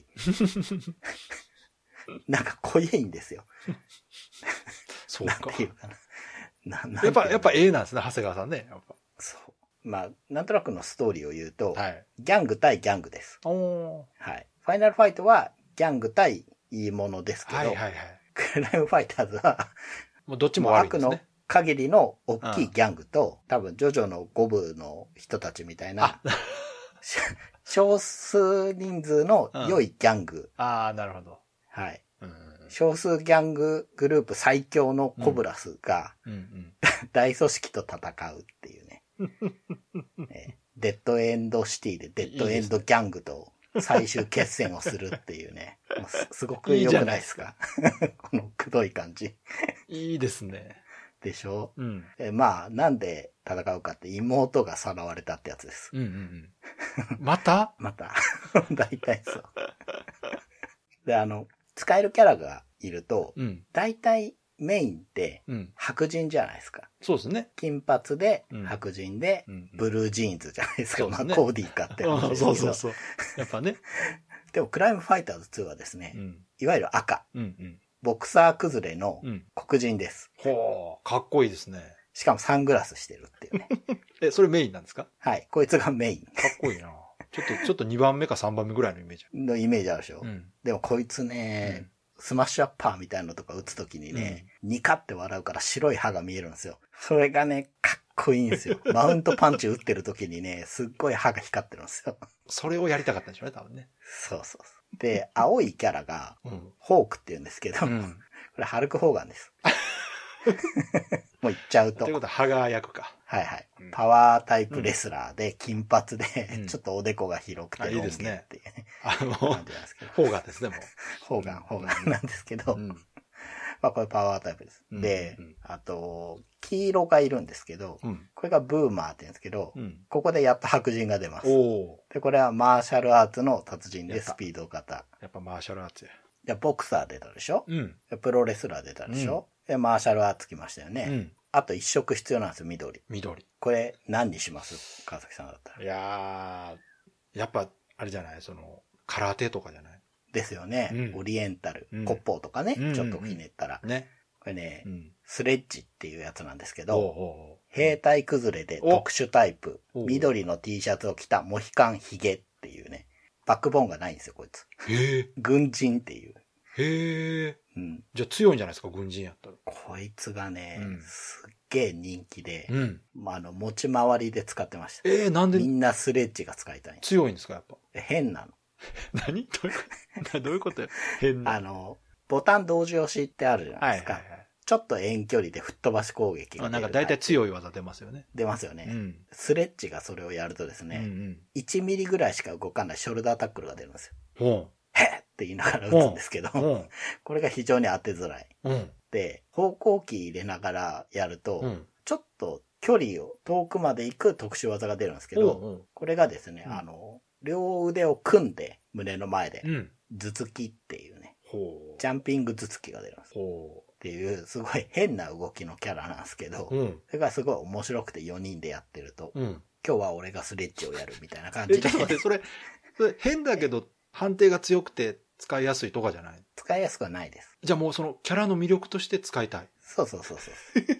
なんか濃いんですよ。 そうか。 なんていうかな。 なやっぱ、やっぱ絵なんですね、長谷川さんね。やっぱそう。まあ、なんとなくのストーリーを言うと、はい、ギャング対ギャングです。おはい。ファイナルファイトはギャング対いいものですけど、はいはいはい、クライムファイターズは、 もうどっちも悪いですね。悪の限りの大きいギャングと、多分ジョジョのご部の人たちみたいな、少数人数の良いギャング。 うん、ああ、なるほど。 はい。うん、少数ギャンググループ最強のコブラスが、うんうんうん、大組織と戦うっていうね。ねデッドエンドシティでデッドエンドギャングと最終決戦をするっていうね。いいす, すごく良くないですか？このくどい感じ。 いいですね。 でしょ、うん、えまあ、なんで戦うかって妹がさらわれたってやつです。うんうんうん、 またまた。大体そう。で、あの、使えるキャラがいると、うん、大体メインって白人じゃないですか。 うん、そうですね。 金髪で白人でブルージーンズじゃないですか。うんうん、まあ、コーディーかって話ですけど。 そうそうそう。やっぱね。 でも、クライムファイターズツーはですね、うん、いわゆる赤。うんうんボクサー崩れの黒人です。 うん、ほー、かっこいいですね。 しかもサングラスしてるっていうね。 え、それメインなんですか？ はい、こいつがメイン。かっこいいな。ちょっと、ちょっとにばんめかさんばんめぐらいのイメージ。 のイメージあるでしょ。うん、でもこいつね、うん、スマッシュアッパーみたいなのとか打つときにね、うん、ニカって笑うから白い歯が見えるんですよ。それがね、かっこいいんですよ。マウントパンチ打ってるときにね、すっごい歯が光ってるんですよ。 それをやりたかったんでしょうね、多分ね。 そうそうそう。で、青いキャラが、うん、ホークって言うんですけど、うん、これハルク・ホーガンです。もう言っちゃうと。 ということは、ハガー役か。 はいはい。うん、パワータイプレスラーで、金髪で、うん、ちょっとおでこが広くて、 いいですね。 っていうね。 あの、ホーガンですね、もう。 ホーガン、ホーガンなんですけど、うん、まあこれパワータイプです。うん、で、うん、あと、黄色がいるんですけど、うん、これがブーマーって言うんですけど、うん、ここでやっと白人が出ます。で、これはマーシャルアーツの達人でスピード型。 やっぱマーシャルアーツや。 じゃボクサー出たでしょ、うん、プロレスラー出たでしょ、うん、でマーシャルアーツ来ましたよね、うん、あと一色必要なんですよ、緑。 緑。 これ何にします川崎さんだったら。 いやー、やっぱ、あれじゃないその、空手とかじゃないですよね。うん、オリエンタル、うん、骨砲とかね、うん、ちょっとひねったら。ね。これね、うん、スレッジっていうやつなんですけど、おうおう兵隊崩れで特殊タイプ、緑の T シャツを着たモヒカンヒゲっていうね、バックボーンがないんですよ、こいつ。へえ。軍人っていう。 へえ。うん。じゃあ強いんじゃないですか、軍人やったら。 こいつがね、うん、すっげえ人気で、うん。まあ、あの、持ち回りで使ってました。 ええー、なんでみんなスレッジが使いたい。 強いんですか、やっぱ。 変なの。 何どういうことどういうことよ変な。 あの、ボタン同時押しってあるじゃないですか。はいはいはい。ちょっと遠距離で吹っ飛ばし攻撃が出る。 なんか大体強い技出ますよね。 出ますよね。うん、スレッジがそれをやるとですね、うんうん、いちミリぐらいしか動かないショルダータックルが出るんですよ。ほうへっって言いながら打つんですけど、これが非常に当てづらい。うん、で、方向キー入れながらやると、うん、ちょっと距離を遠くまで行く特殊技が出るんですけど、うんうん、これがですね、うん、あの、両腕を組んで胸の前で、うん、頭突きっていうね、ジャンピング頭突きが出るんです。っていうすごい変な動きのキャラなんですけど、うん、それがすごい面白くてよにんでやってると、うん、今日は俺がスレッジをやるみたいな感じで。 え、ちょっと待って、それ、それ変だけど判定が強くて使いやすいとかじゃない？ 使いやすくはないです。 じゃあもうそのキャラの魅力として使いたい。 そうそうそうそう。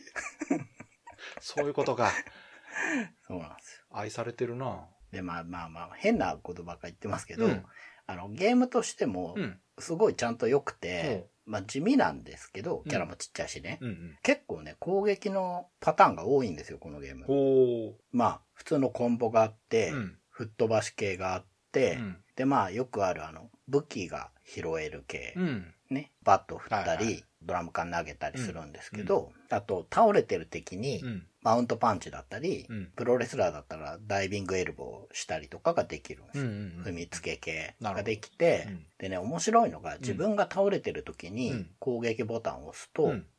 そういうことか。 そうなんですよ。 愛されてるな。 で、まあまあまあ、変なことばっか言ってますけど、うん、あの、ゲームとしても、すごいちゃんと良くて、うん、まあ地味なんですけど、キャラもちっちゃいしね、うんうんうん。結構ね、攻撃のパターンが多いんですよ、このゲーム。まあ、普通のコンボがあって、うん、吹っ飛ばし系があって、うん、で、まあ、よくあるあの、武器が拾える系、うん、ね、バット振ったり、はいはい、ドラム缶投げたりするんですけど、うん、あと、倒れてる敵に、うん、マウントパンチだったり、うん、プロレスラーだったらダイビングエルボーしたりとかができるんですよ。うんうんうん、踏みつけ系ができて、うん、でね、面白いのが自分が倒れてる時に攻撃ボタンを押すと、うん、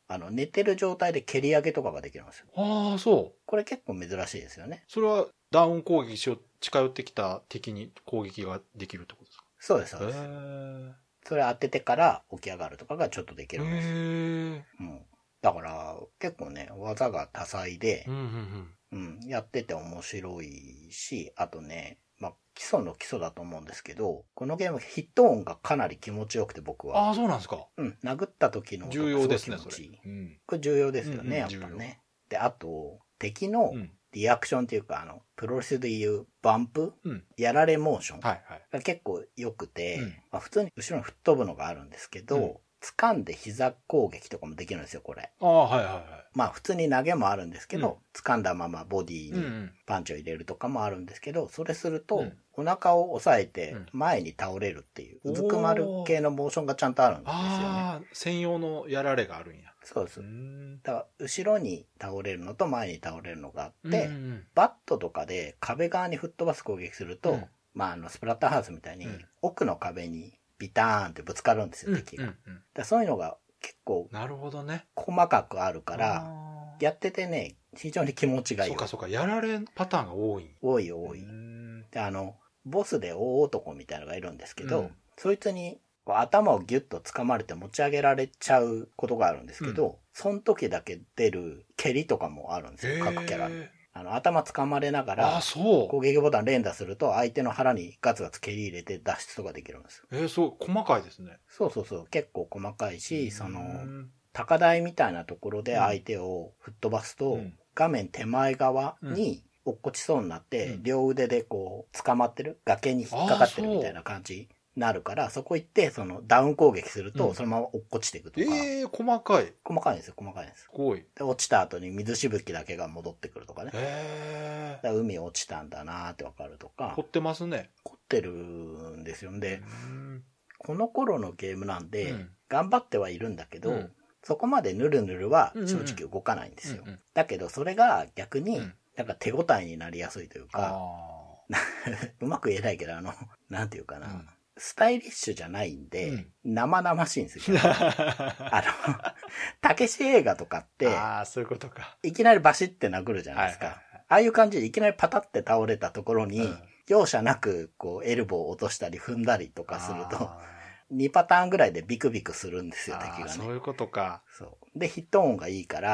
あの、寝てる状態で蹴り上げとかができるんですよ。 ああ、そう。 これ結構珍しいですよね。 それはダウン攻撃しよう、近寄ってきた敵に攻撃ができるってことですか？ そうです、そうです。それ当ててから起き上がるとかがちょっとできるんです。へー。うん。だから、結構ね、技が多彩で、うんうんうん、うん、やってて面白いし、あとね、まあ、基礎の基礎だと思うんですけど、このゲームヒット音がかなり気持ちよくて僕は。 ああ、そうなんですか。 うん、殴った時の音がすごい気持ちいい。重要ですね、それ。うん、これ重要ですよね、うんうん、やっぱね。で、あと、敵のリアクションっていうか、あの、プロレスでいうバンプ、うん、やられモーションが結構良くて、うんまあ、普通に後ろに吹っ飛ぶのがあるんですけど、うん掴んで膝攻撃とかもできるんですよ、これ。 ああ、はいはいはい。 まあ普通に投げもあるんですけど、うん、掴んだままボディにパンチを入れるとかもあるんですけど、それすると、お腹を押さえて前に倒れるっていう、うずくまる系のモーションがちゃんとあるんですよね。ああ、 専用のやられがあるんや。 そうです。だから後ろに倒れるのと前に倒れるのがあって、うんうん、バットとかで壁側に吹っ飛ばす攻撃すると、うん、まああのスプラッターハウスみたいに奥の壁にビターンってぶつかるんですよ、敵が。うんうんうん、だそういうのが結構、 なるほどね。 細かくあるから、やっててね、非常に気持ちがいい。 そうかそうか、やられパターンが多い。 多い多い。で、あの、ボスで大男みたいなのがいるんですけど、うん、そいつにこう頭をギュッと掴まれて持ち上げられちゃうことがあるんですけど、うん、その時だけ出る蹴りとかもあるんですよ、各キャラに。あの、頭掴まれながら、攻撃ボタン連打すると、相手の腹にガツガツ蹴り入れて脱出とかできるんですよ。 えー、そう、細かいですね。 そうそうそう、結構細かいし、その、高台みたいなところで相手を吹っ飛ばすと、うん、画面手前側に落っこちそうになって、うん、両腕でこう、捕まってる、崖に引っかかってるみたいな感じ。なるから、そこ行って、その、ダウン攻撃すると、そのまま落っこちていくとか。うん、 ええー、細かい。 細かいんですよ、細かいんです。すごい。 で、落ちた後に水しぶきだけが戻ってくるとかね。へー。海落ちたんだなーってわかるとか。 凝ってますね。 凝ってるんですよ。で、この頃のゲームなんで、うん、頑張ってはいるんだけど、うん、そこまでヌルヌルは正直動かないんですよ。うんうん、だけど、それが逆に、なんか手応えになりやすいというか、うまく言えないけど、あの、なんていうかな。うんスタイリッシュじゃないんで、うん、生々しいんですよ。あの、たけし映画とかって、 ああ、そういうことか。 いきなりバシって殴るじゃないですか。はいはいはい、ああいう感じでいきなりパタって倒れたところに、うん、容赦なく、こう、エルボーを落としたり踏んだりとかすると、にパターンぐらいでビクビクするんですよ、敵がね。 そういうことか。 そう。で、ヒット音がいいから、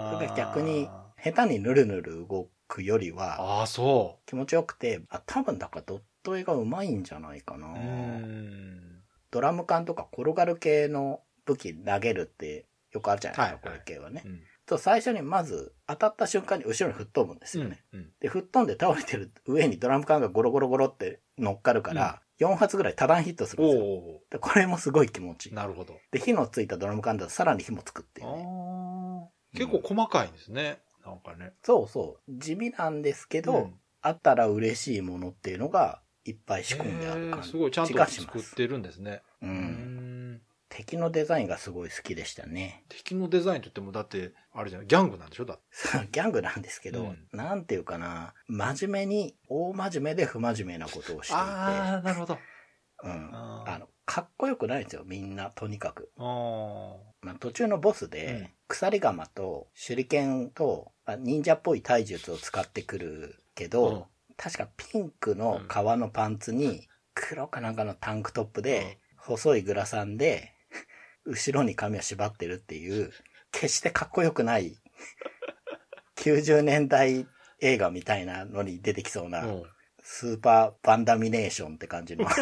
それが逆に、下手にヌルヌル動くよりは、 ああ、そう。 気持ちよくて、あ、多分だからドット絵がうまいんじゃないかな。うんドラム缶とか転がる系の武器投げるってよくあるじゃないですか、はい、これ系はね。うん、と最初にまず当たった瞬間に後ろに吹っ飛ぶんですよね。うんうん、で、吹っ飛んで倒れてる上にドラム缶がゴロゴロゴロって乗っかるから、うん、よん発ぐらい多段ヒットするんですよ。でこれもすごい気持ちいい。 なるほど。 で、火のついたドラム缶だとさらに火もつくっていうね。 あ結構細かいんですね。なんかね。 そうそう。地味なんですけど、うん、あったら嬉しいものっていうのがいっぱい仕込んである感じがします。 すごいちゃんと作ってるんですね。 うん。うん敵のデザインがすごい好きでしたね。 敵のデザインといってもだってあれじゃないギャングなんでしょだって。 ギャングなんですけど、うん、なんていうかな、真面目に大真面目で不真面目なことをしていて。 ああ、なるほど。 うん。ああのかっこよくないんですよ、みんなとにかく。あまあ、途中のボスで、鎖鎌と手裏剣と忍者っぽい体術を使ってくるけど、うん確かピンクの革のパンツに黒かなんかのタンクトップで細いグラサンで後ろに髪を縛ってるっていう決してかっこよくないきゅうじゅうねんだい映画みたいなのに出てきそうなスーパーバンダミネーションって感じの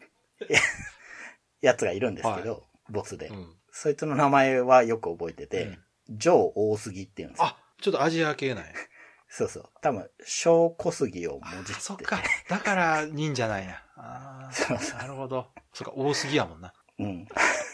やつがいるんですけど、はい、ボスで、うん、そいつの名前はよく覚えてて、うん、ジョー大杉って言うんですよ。 あ、ちょっとアジア系なんや。 そうそう。多分、小小杉を文字って。 そっか。だから、忍者なんや。あそうそう。 なるほど。そっか、大杉やもんな。 うん。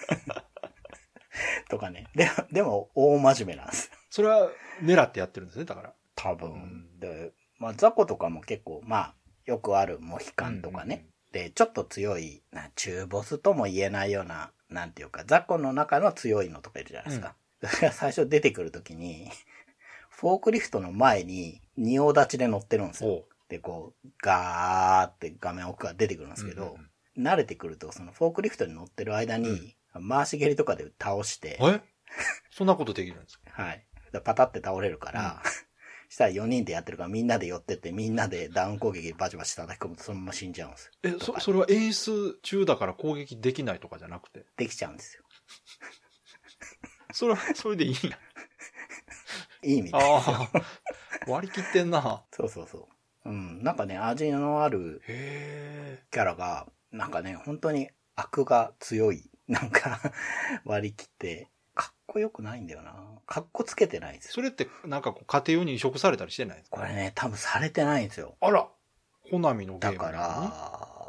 とかね。で、でも、大真面目なんです。 それは、狙ってやってるんですね、だから。 多分。うん、で、まあ、雑魚とかも結構、まあ、よくあるモヒカンとかね。うんうんうん、で、ちょっと強い、な中ボスとも言えないような、なんていうか、雑魚の中の強いのとかいるじゃないですか。うん、それが最初出てくるときに、フォークリフトの前に仁王立ちで乗ってるんですよ。で、こう、ガーって画面奥が出てくるんですけど、うんうん、慣れてくると、そのフォークリフトに乗ってる間に、うん、回し蹴りとかで倒して、 そんなことできるんですか？ はい。パタって倒れるから、うん、したらよにんでやってるからみんなで寄ってってみんなでダウン攻撃バチバチ叩き込むとそのまま死んじゃうんですよ。え、そ、それは演出中だから攻撃できないとかじゃなくて？ できちゃうんですよ。 それは、それでいいんや。 いいみたいですよ。 ああ。割り切ってんな。 そうそうそう。うん。なんかね、味のあるキャラが、なんかね、本当に悪が強い。なんか、割り切って、かっこよくないんだよな。かっこつけてないんですよ。 それって、なんかこう、家庭用に移植されたりしてないんですか？ これね、多分されてないんですよ。 あら。コナミのゲーム。 だから、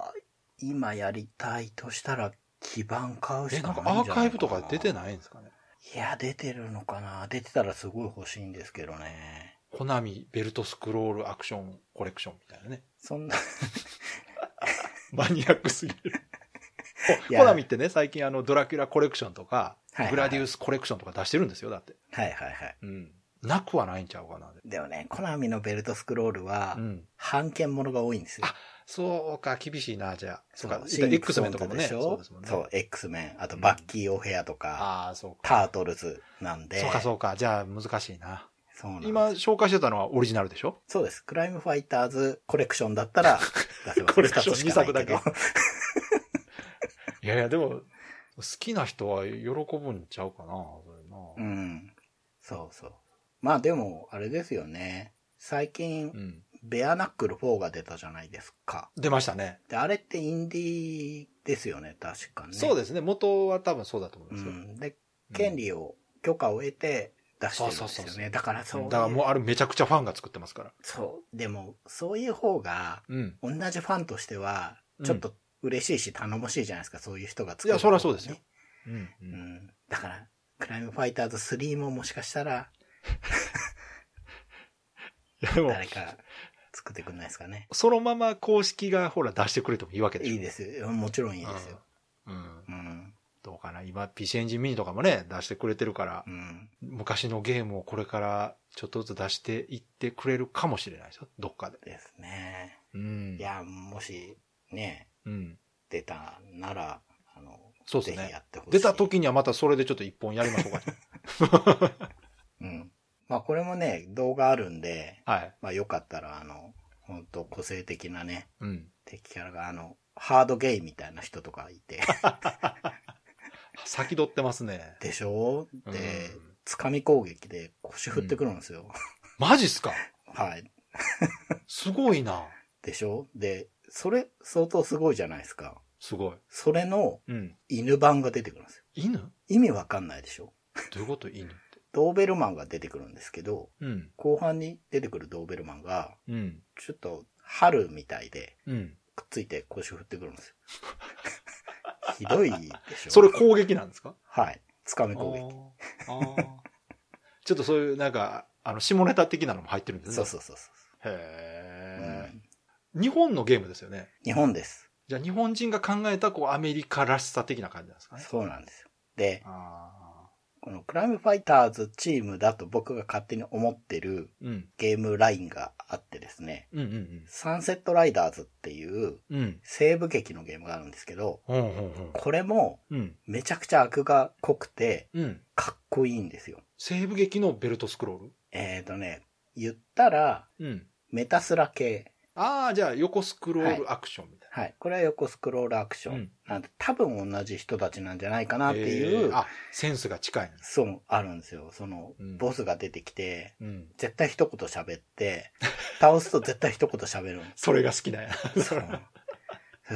今やりたいとしたら、基盤買うしかないんじゃないかな。 え、なんかアーカイブとか出てないんですかね？ いや、出てるのかな。出てたらすごい欲しいんですけどね。 コナミベルトスクロールアクションコレクションみたいなね。 そんな。 マニアックすぎる。コナミってね、最近あの、ドラキュラコレクションとか、はいはいはい、グラディウスコレクションとか出してるんですよ、だって。 はいはいはい。 うん。なくはないんちゃうかな。 でもね、コナミのベルトスクロールは、うん、版権ものが多いんですよ。 あ、そうか、厳しいな、じゃあ。 そうか、 X メンとかもね。 そうですもんね。そう、X メン、あとバッキーオフェアとか、うん、ああ、そうか。タートルズなんで。 そうか、そうか。じゃあ難しいな。 そうなんです。 今紹介してたのはオリジナルでしょ？ そうです。クライムファイターズコレクションだったら出せます。 コレクションにさくだけ。いやいや、でも、好きな人は喜ぶんちゃうかな、それな。 うん。そうそう。まあでも、あれですよね。最近、うん、ベアナックルフォーが出たじゃないですか。 出ましたね。 で、あれってインディーですよね、確かね。 そうですね。元は多分そうだと思いますよ。 うん、で、権利を、許可を得て出してるんですよね。そうそうそうそう。だからそういう。 だからもうあれめちゃくちゃファンが作ってますから。 そう。でも、そういう方が、うん、同じファンとしては、ちょっと嬉しいし頼もしいじゃないですか、そういう人が作る、ね。 いや、そりゃそうですよ。 うん、うん。だから、クライムファイターズスリーももしかしたら、誰か作ってくんないですかね。 そのまま公式がほら出してくれてもいいわけでしょ。 いいですよ。もちろんいいですよ。 うん。うん。どうかな。今、ピーシー エンジンミニとかもね、出してくれてるから、うん、昔のゲームをこれからちょっとずつ出していってくれるかもしれないですよ。どっかで。 ですね。 うん。 いや、もし、ね、 うん、 出たなら、あの、 そうですね。 ぜひやってほしい。 出た時にはまたそれでちょっと一本やりましょうか。うん。まあこれもね、動画あるんで、 はい。 まあよかったら、あの、本当個性的なね、 うん。 敵キャラが、あの、ハードゲイみたいな人とかいて。 先取ってますね。 でしょ？で、つかみ攻撃で腰振ってくるんですよ。うん、 マジっすか？ はい。 すごいな。 でしょ？で、それ相当すごいじゃないですか。 すごい。 それの犬版が出てくるんですよ。 犬？ 意味わかんないでしょ？ どういうこと犬って？ ドーベルマンが出てくるんですけど、 うん、 後半に出てくるドーベルマンが、 うん、 ちょっと春みたいで、 うん、 くっついて腰振ってくるんですよ。ひどいでしょ？ それ攻撃なんですか？ はい。つかみ攻撃。 ああちょっとそういうなんか、あの、下ネタ的なのも入ってるんですね。 そうそうそうそう。 へー、うん。日本のゲームですよね。 日本です。 じゃあ日本人が考えたこうアメリカらしさ的な感じなんですかね。 そうなんですよ。で、 あこのクライムファイターズチームだと僕が勝手に思ってるゲームラインがあってですね、 うんうんうん、 サンセットライダーズっていう西部劇のゲームがあるんですけど、 うんうんうん、 これもめちゃくちゃ悪が濃くてかっこいいんですよ。 西部劇のベルトスクロール？ えーとね、言ったらメタスラ系。 ああ、じゃあ横スクロールアクションみたいな。 はい。はい、これは横スクロールアクション。うん、なんで多分同じ人たちなんじゃないかなっていう。 えー、あ、センスが近い、ね。 そう、あるんですよ。その、うん、ボスが出てきて、 うん、 絶対一言喋って、倒すと絶対一言喋る。 それが好きなんや。 そう。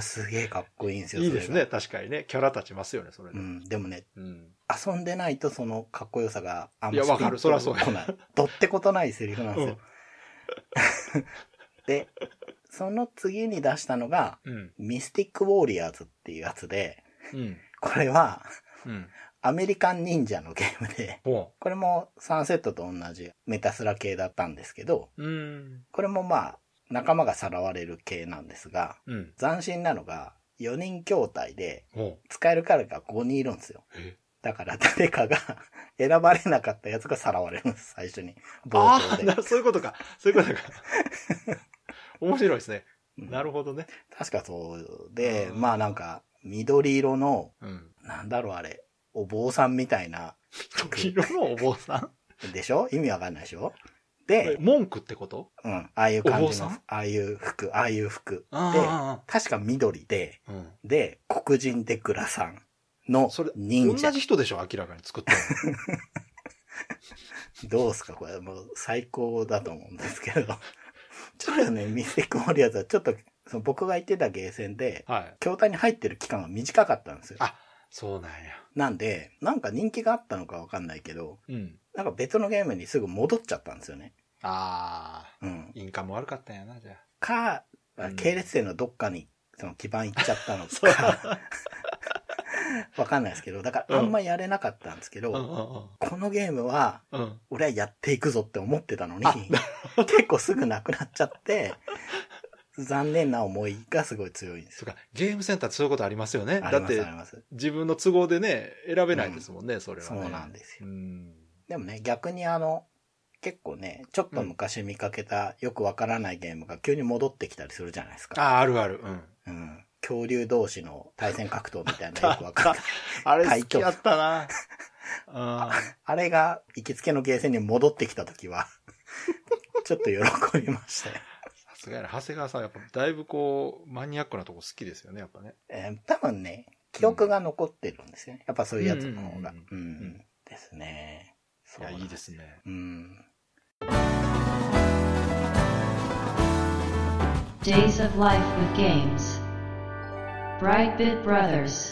すげえかっこいいんですよ。 いいですね。確かにね。キャラ立ちますよね、それで。 うん。でもね、 うん、 遊んでないとそのかっこよさがあんまり。 いや、わかる。そらそうや。 来ない。どってことないセリフなんですよ。うん、で、その次に出したのが、うん、ミスティックウォーリアーズっていうやつで、うん、これは、うん、アメリカン忍者のゲームで、これもサンセットと同じメタスラ系だったんですけど、 うん、 これもまあ仲間がさらわれる系なんですが、うん、斬新なのがよにん筐体で使えるキャラがごにんいるんですよ。だから誰かが選ばれなかったやつがさらわれるんです、最初に。冒頭で。 ああ、そういうことか。そういうことか。面白いですね。なるほどね。 確かそうで、まあなんか、緑色の、うん、なんだろうあれ、 お坊さんみたいな。 緑色のお坊さんでしょ？意味わかんないでしょ？で、 文句ってこと？ うん。ああいう感じの、ああいう服、ああいう服。で、確か緑で、うん、で、黒人でグラサンの忍者。 同じ人でしょ？明らかに作ったの。どうすかこれもう最高だと思うんですけど。ちょっとね、ミスティック・ウォリアーズはちょっと、その僕が行ってたゲーセンで、はい、筐体に入ってる期間が短かったんですよ。 あ、そうなんや。 なんで、なんか人気があったのかわかんないけど、うん、なんか別のゲームにすぐ戻っちゃったんですよね。 ああ、うん。インカム悪かったんやな、じゃあ。 か、系列店のどっかにその基盤行っちゃったのか、わかんないですけど、だからあんまやれなかったんですけど、うんうんうん、このゲームは、うん、俺はやっていくぞって思ってたのに、結構すぐなくなっちゃって、残念な思いがすごい強いんですよ。 そうか、ゲームセンターってそういうことありますよね。だって、自分の都合でね、選べないですもんね、うん、それはね。 そうなんですよ。うん、でもね、逆にあの、結構ね、ちょっと昔見かけたよくわからないゲームが急に戻ってきたりするじゃないですか。 ああ、あるある。うん。 うん。恐竜同士の対戦格闘みたいなよくわかんない。 あれ好きやったな。 あ, あれが行きつけのゲーセンに戻ってきたときは、ちょっと喜びましたよ。 さすがやな。長谷川さんやっぱだいぶこう、マニアックなとこ好きですよね、やっぱね。 えー、多分ね、記憶が残ってるんですよね。やっぱそういうやつの方が。うん。ですね。 いや、いいですね。 うん。 Days of Life with Games Brightbit Brothers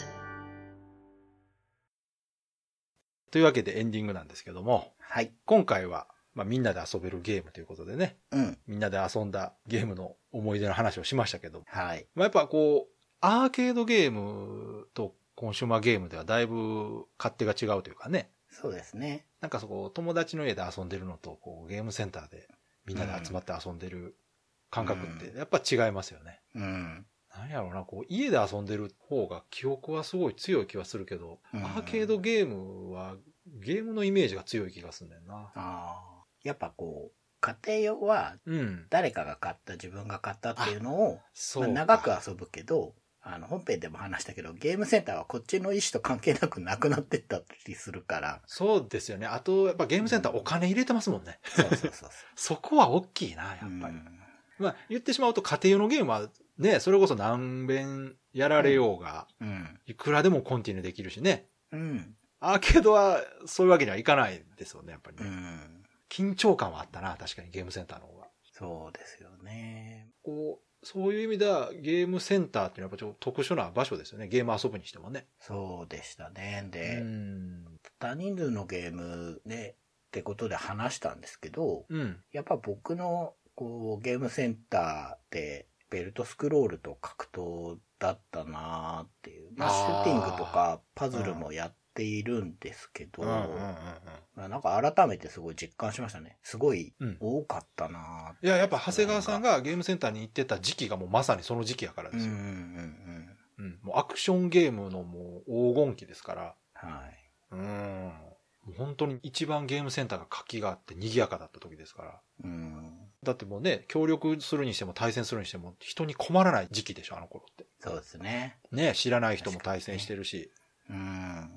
というわけでエンディングなんですけども、 はい、 今回は、まあ、みんなで遊べるゲームということでね、 うん、 みんなで遊んだゲームの思い出の話をしましたけど、 はい、 まあ、やっぱこうアーケードゲームとコンシューマーゲームではだいぶ勝手が違うというかね。 そうですね。 なんかそこ友達の家で遊んでるのとこうゲームセンターでみんなで集まって遊んでる感覚ってやっぱ違いますよね。 うん。 なんやろうな、こう家で遊んでる方が記憶はすごい強い気はするけど、うん、アーケードゲームはゲームのイメージが強い気がするんだよな。 ああ。やっぱこう家庭用は誰かが買った自分が買ったっていうのを、まあ、長く遊ぶけど、あの本編でも話したけどゲームセンターはこっちの意思と関係なくなくなってったりするから。 そうですよね。あとやっぱゲームセンターお金入れてますもんね。 そうそうそうそう。 そこは大きいな、やっぱり。うん、まあ言ってしまうと家庭用のゲームはね、それこそ何遍やられようが、うんうん、いくらでもコンティニューできるしね。 うん、 アーケードはそういうわけにはいかないですよね、やっぱりね。 うん、 緊張感はあったな、確かにゲームセンターの方が。 そうですよね。 こう、そういう意味ではゲームセンターっていうのはやっぱちょっと特殊な場所ですよね。ゲーム遊ぶにしてもね。 そうでしたね。で、多人数のゲームでってことで話したんですけど、 うん、 やっぱ僕のこうゲームセンターでベルトスクロールと格闘だったなーっていう。まあシューティングとかパズルもやっているんですけど、なんか改めてすごい実感しましたね。すごい多かったなーって、 うん。いや、やっぱ長谷川さんがゲームセンターに行ってた時期がもうまさにその時期やからですよ。 うんうんうんうん。もうアクションゲームのもう黄金期ですから。 はい。 うん。もう本当に一番ゲームセンターが活気があって賑やかだった時ですから。 うん。 だってもうね、協力するにしても対戦するにしても人に困らない時期でしょ、あの頃って。 そうですね。 ね、知らない人も対戦してるし。 うん。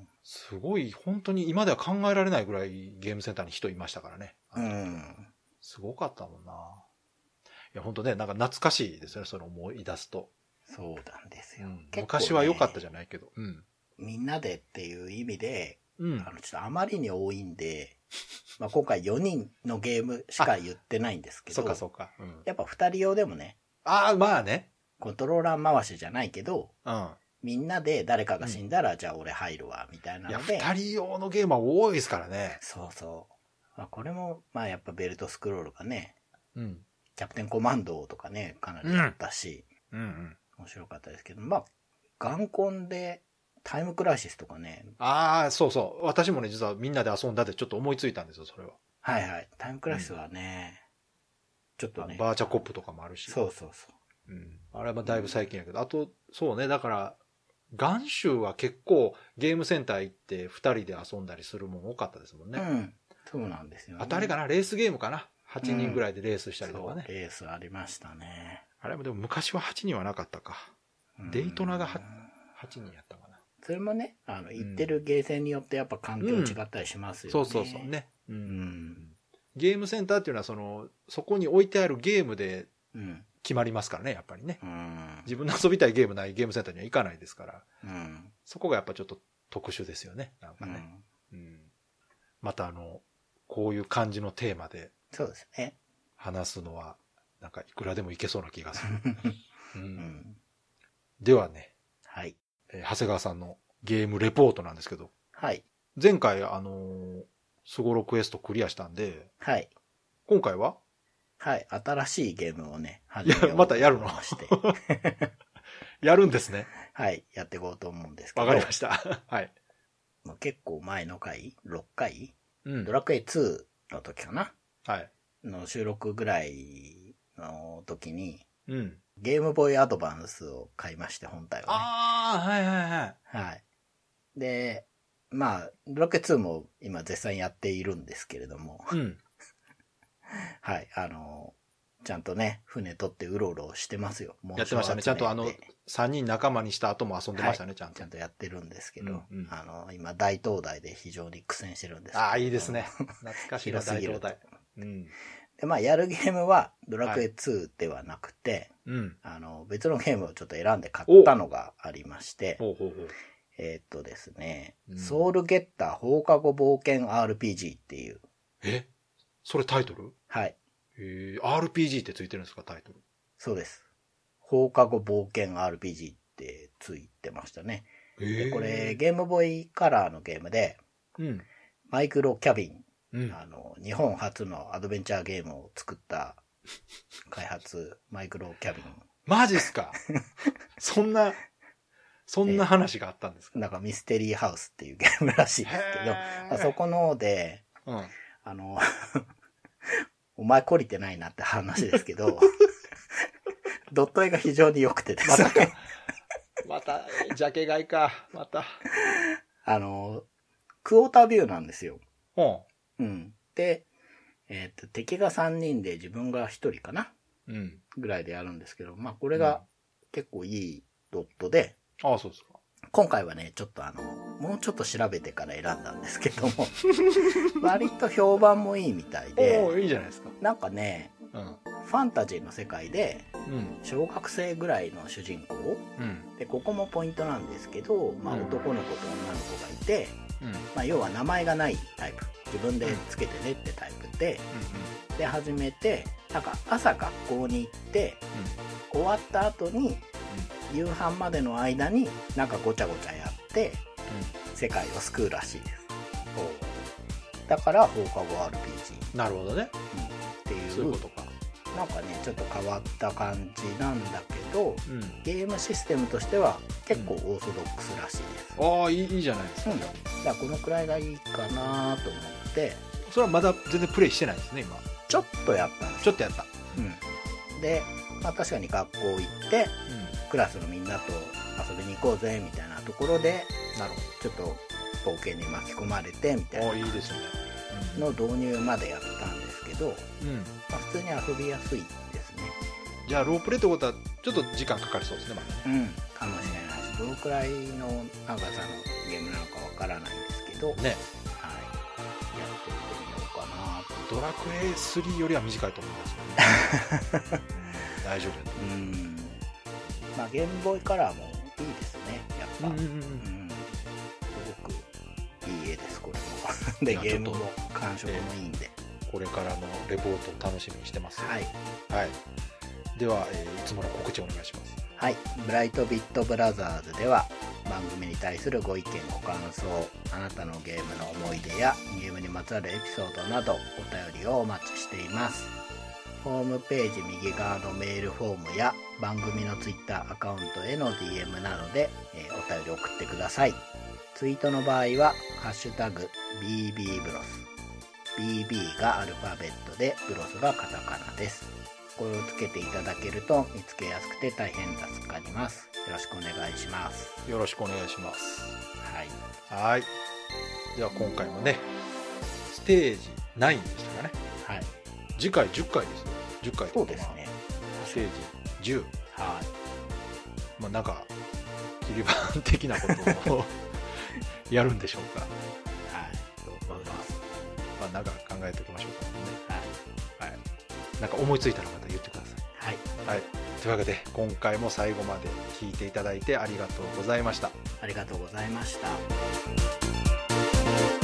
すごい、本当に今では考えられないぐらいゲームセンターに人いましたからね。 うん。 すごかったもんな。いや、本当ね、なんか懐かしいですよね、それ思い出すと。 そうなんですよ。うんね、 昔は良かったじゃないけど。うん。 みんなでっていう意味で、 うん、 あの、ちょっとあまりに多いんで、まあ今回よにんのゲームしか言ってないんですけど。 そうかそうか。うん、 やっぱふたり用でもね。 ああ、まあね。 コントローラー回しじゃないけど、 うん。 みんなで誰かが死んだら、うん、じゃあ俺入るわ、みたいなので。 いや、ふたり用のゲームは多いですからね。 そうそう。まあ、これも、まあやっぱベルトスクロールがね、 うん。 キャプテンコマンドとかね、かなりやったし、 うん、うんうん面白かったですけど、まあ、ガンコンでタイムクライシスとかね。 ああ、そうそう。私もね、実はみんなで遊んだってちょっと思いついたんですよ、それは。 はいはい。タイムクライシスはね、うん、ちょっとね。 バーチャコップとかもあるし。 そうそうそう。 うん。あれはだいぶ最近やけど、あと、そうね、だから、ガンシュは結構ゲームセンター行ってふたりで遊んだりするもん多かったですもんね。 うん。そうなんですよね。 あとあれかな、レースゲームかな。はちにんぐらいでレースしたりとかね。 うん、レースありましたね。 あれもでも昔ははちにんはなかったか。デイトナがはちにんやったかな。 それもね、あの、行ってるゲーセンによってやっぱ環境違ったりしますよね。 うん、そうそうそうね。うん。うん、ゲームセンターっていうのは、その、そこに置いてあるゲームで決まりますからね、やっぱりね。うん、自分の遊びたいゲームないゲームセンターには行かないですから。うん、そこがやっぱちょっと特殊ですよね、なんかね。うんうん、またあの、こういう感じのテーマで。 そうですね。 話すのは、なんかいくらでもいけそうな気がする。うんうん、ではね。 はい。 えー、長谷川さんのゲームレポートなんですけど。 はい。 前回、あのー、スゴロクエストクリアしたんで。 はい。 今回ははい。新しいゲームをね、 いや、またやるのやるんですね。 はい。やっていこうと思うんですけど。 わかりました。はい。 結構前の回 ?ろっ 回、うん、ドラクエツーの時かなはい。 の収録ぐらいの時に、 うん。 ゲームボーイアドバンスを買いまして、本体をね。 ああ、はいはいはい。 はい。で、まあ、ドラクエツーも今絶賛やっているんですけれども。 うん。 はい、あの、ちゃんとね、船取ってうろうろしてますよ。 やってましたね。ちゃんとあの、さんにん仲間にした後も遊んでましたね、はい、ちゃんと。 ちゃんとやってるんですけど、 うんうん、 あの、今大東大で非常に苦戦してるんですけど。 ああ、いいですね。懐かしいな、大東大。うん。 で、まあ、やるゲームはドラクエツーではなくて、 はい、うん、 あの、別のゲームをちょっと選んで買ったのがありまして、 ほうほうほうえー、っとですね、うん、ソウルゲッター放課後冒険 アールピージー っていう。 え？それタイトル？ はい。 へー、アールピージー ってついてるんですか、タイトル。 そうです。放課後冒険 アールピージー ってついてましたね。でこれ、ゲームボーイカラーのゲームで、 うん、 マイクロキャビン、 うん、 あの、日本初のアドベンチャーゲームを作った開発、マイクロキャビン。 マジっすかそんな、そんな話があったんですか？ なんかミステリーハウスっていうゲームらしいですけど、あそこので、 うん、 あの、お前懲りてないなって話ですけど、ドット絵が非常に良くてですね。 また、また、ジャケ買いか、また。 あの、クォータービューなんですよ。 うん。 うん。で、えっと、敵がさんにんで自分がひとりかな、 うん、 ぐらいでやるんですけど、まあこれが結構いいドットで、 うん、ああ、そうですか。 今回はね、ちょっとあの、もうちょっと調べてから選んだんですけども、割と評判もいいみたいで、 おー、いいじゃないですか。 なんかね、 うん、 ファンタジーの世界で、 うん、 小学生ぐらいの主人公、 うん、 で、ここもポイントなんですけど、まあ男の子と女の子がいて、 うん、 まあ要は名前がないタイプ。自分でつけてねってタイプで、うんうん、で、始めて、なんか朝学校に行って、うん、終わった後に、うん、夕飯までの間になんかごちゃごちゃやって、うん、世界を救うらしいです。だから放課後 アールピージー。 なるほどね。 うん、っていう。 そういうことか。 なんかね、ちょっと変わった感じなんだけど、 うん、 ゲームシステムとしては結構オーソドックスらしいです。 うん、ああ、いい、いいじゃないですか。 うん、だからこのくらいがいいかなと思って。 それはまだ全然プレイしてないですね、今。 ちょっとやったんです。 ちょっとやった。 うん。で、まあ確かに学校行って、うん、クラスのみんなと遊びに行こうぜ、みたいなところで、 なるほど。ちょっと冒険に巻き込まれて、みたいな。 ああ、いいですね。 の導入までやったんですけど、うんまあ、普通に遊びやすいですね。 じゃあロープレイってことはちょっと時間かかりそうですね、まだね。うん、かもしれないです。どのくらいの長さのゲームなのかわからないんですけど、 ね、はい、やってみてみようかなと。 ドラクエスリーよりは短いと思いますけど、ね、大丈夫。 うん。まあゲームボーイカラーもいいですね、やっぱ。うんうんうんうん、すごくいい絵です。これもでゲームも感触もいいんで、 えー、これからのレポートを楽しみにしてます。 はい、 はい、では、えー、いつもの告知をお願いします。 はい、ブライトビットブラザーズでは番組に対するご意見ご感想、あなたのゲームの思い出やゲームにまつわるエピソードなどお便りをお待ちしています。ホームページ右側のメールフォームや番組のツイッターアカウントへの ディーエム などで、えー、お便り送ってください。ツイートの場合はハッシュタグ ビービー ブロス ビービー がアルファベットでブロスがカタカナです。これをつけていただけると見つけやすくて大変助かります。よろしくお願いします。 よろしくお願いします。 はいはい。では今回もねステージナインでしたかね。 はい。 次回じゅっかいですね。じゅっかい。 そうですね。 ステージじゅう。 はい。 まあなんか切り板的なことをやるんでしょうか。はい。まあまあ、まあ、なんか考えておきましょうかね。はい。はい。なんか思いついたらまた言ってください。はい。はい。というわけで、今回も最後まで聞いていただいてありがとうございました。 ありがとうございました。